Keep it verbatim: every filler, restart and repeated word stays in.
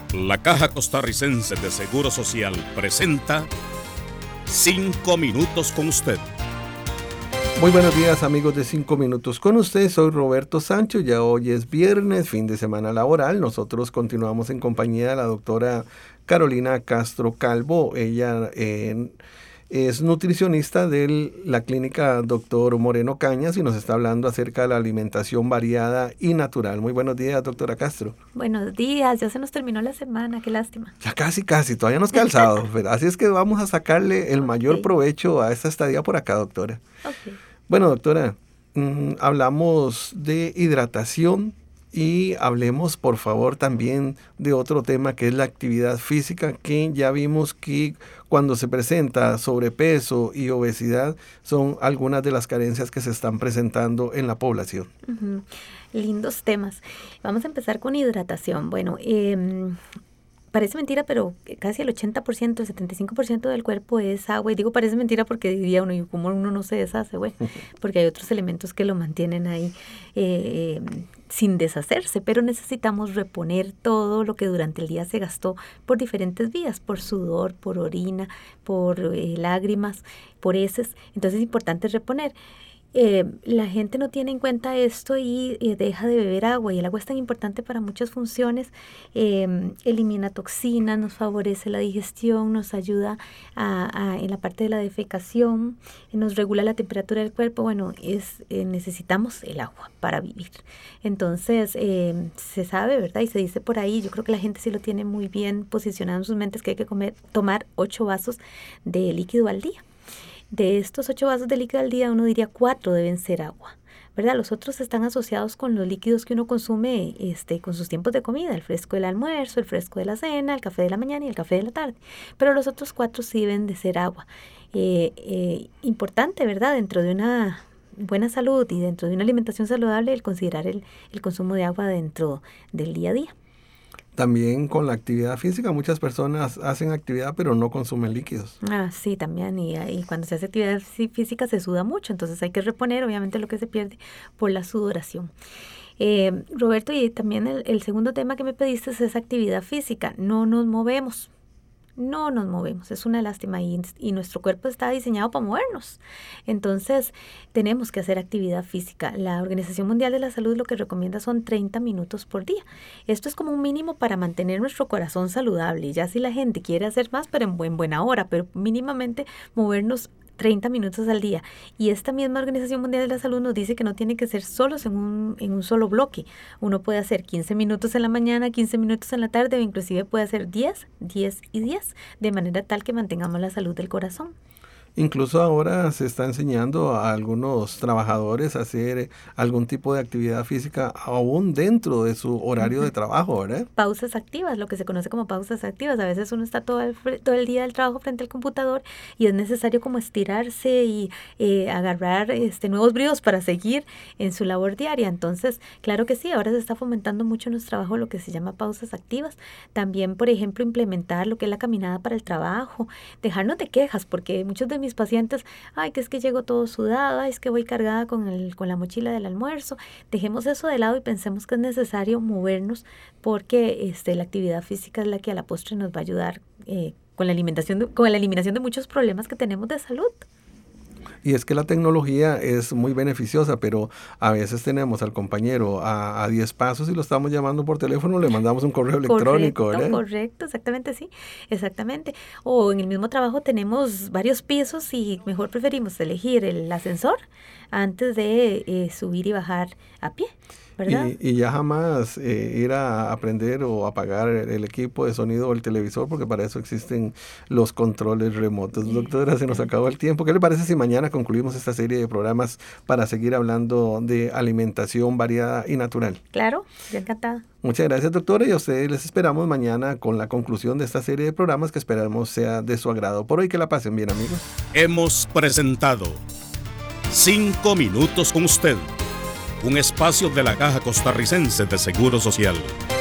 La Caja Costarricense de Seguro Social presenta Cinco Minutos con Usted. Muy buenos días, amigos de Cinco Minutos con Usted. Soy Roberto Sancho. Ya hoy es viernes, fin de semana laboral. Nosotros continuamos en compañía de la doctora Carolina Castro Calvo. Ella eh, es nutricionista de la clínica Doctor Moreno Cañas y nos está hablando acerca de la alimentación variada y natural. Muy buenos días, doctora Castro. Buenos días, ya se nos terminó la semana, qué lástima. Ya casi, casi, todavía nos queda el sábado, ¿verdad? Así es que vamos a sacarle el mayor okay. provecho a esta estadía por acá, doctora. Okay. Bueno, doctora, mmm, hablamos de hidratación y hablemos, por favor, también de otro tema que es la actividad física, que ya vimos que cuando se presenta sobrepeso y obesidad son algunas de las carencias que se están presentando en la población. Uh-huh. Lindos temas. Vamos a empezar con hidratación. Bueno, eh, parece mentira, pero casi el ochenta por ciento, el setenta y cinco por ciento del cuerpo es agua. Y digo parece mentira porque diría uno, ¿y cómo uno no se deshace? Bueno, porque hay otros elementos que lo mantienen ahí eh, sin deshacerse, pero necesitamos reponer todo lo que durante el día se gastó por diferentes vías, por sudor, por orina, por eh, lágrimas, por heces. Entonces es importante reponer. Eh, la gente no tiene en cuenta esto y eh, deja de beber agua, y el agua es tan importante para muchas funciones. Eh, elimina toxinas, nos favorece la digestión, nos ayuda a, a, en la parte de la defecación, nos regula la temperatura del cuerpo. Bueno, es eh, necesitamos el agua para vivir. Entonces eh, se sabe, ¿verdad? Y se dice por ahí, yo creo que la gente sí lo tiene muy bien posicionado en sus mentes, que hay que comer, tomar ocho vasos de líquido al día. De estos ocho vasos de líquido al día, uno diría cuatro deben ser agua, ¿verdad? Los otros están asociados con los líquidos que uno consume este, con sus tiempos de comida, el fresco del almuerzo, el fresco de la cena, el café de la mañana y el café de la tarde. Pero los otros cuatro sí deben de ser agua. Eh, eh, importante, ¿verdad? Dentro de una buena salud y dentro de una alimentación saludable, el considerar el, el consumo de agua dentro del día a día. También con la actividad física, muchas personas hacen actividad pero no consumen líquidos. Ah, sí, también, y, y cuando se hace actividad física se suda mucho, entonces hay que reponer obviamente lo que se pierde por la sudoración. Eh, Roberto, y también el, el segundo tema que me pediste es esa actividad física. No nos movemos. No nos movemos, es una lástima, y, y nuestro cuerpo está diseñado para movernos. Entonces, tenemos que hacer actividad física. La Organización Mundial de la Salud lo que recomienda son treinta minutos por día. Esto es como un mínimo para mantener nuestro corazón saludable. Ya si la gente quiere hacer más, pero en buen, buena hora, pero mínimamente movernos treinta minutos al día. Y esta misma Organización Mundial de la Salud nos dice que no tiene que ser solos en un, en un solo bloque. Uno puede hacer quince minutos en la mañana, quince minutos en la tarde, o inclusive puede hacer diez, diez y diez, de manera tal que mantengamos la salud del corazón. Incluso ahora se está enseñando a algunos trabajadores a hacer algún tipo de actividad física aún dentro de su horario uh-huh. de trabajo, ¿verdad? Pausas activas, lo que se conoce como pausas activas. A veces uno está todo el, todo el día del trabajo frente al computador y es necesario como estirarse y eh, agarrar este, nuevos bríos para seguir en su labor diaria. Entonces, claro que sí, ahora se está fomentando mucho en nuestro trabajo lo que se llama pausas activas. También, por ejemplo, implementar lo que es la caminada para el trabajo, dejarnos de quejas, porque muchos de mis pacientes, ay, que es que llego todo sudado, ay, es que voy cargada con el con la mochila del almuerzo. Dejemos eso de lado y pensemos que es necesario movernos, porque este la actividad física es la que a la postre nos va a ayudar eh, con la alimentación de, con la eliminación de muchos problemas que tenemos de salud. Y es que la tecnología es muy beneficiosa, pero a veces tenemos al compañero a, a diez pasos y lo estamos llamando por teléfono, le mandamos un correo electrónico, correcto, ¿verdad? Correcto, exactamente, sí, exactamente. O en el mismo trabajo tenemos varios pisos y mejor preferimos elegir el ascensor antes de eh, subir y bajar a pie. ¿verdad? Y, y ya jamás eh, ir a aprender o apagar el, el equipo de sonido o el televisor, porque para eso existen los controles remotos. Sí. Doctora, se nos acabó el tiempo. ¿Qué le parece si mañana concluimos esta serie de programas para seguir hablando de alimentación variada y natural? Claro, yo encantada. Muchas gracias, doctora, y a ustedes les esperamos mañana con la conclusión de esta serie de programas que esperamos sea de su agrado. Por hoy, que la pasen bien, amigos. Hemos presentado Cinco Minutos con Usted, un espacio de la Caja Costarricense de Seguro Social.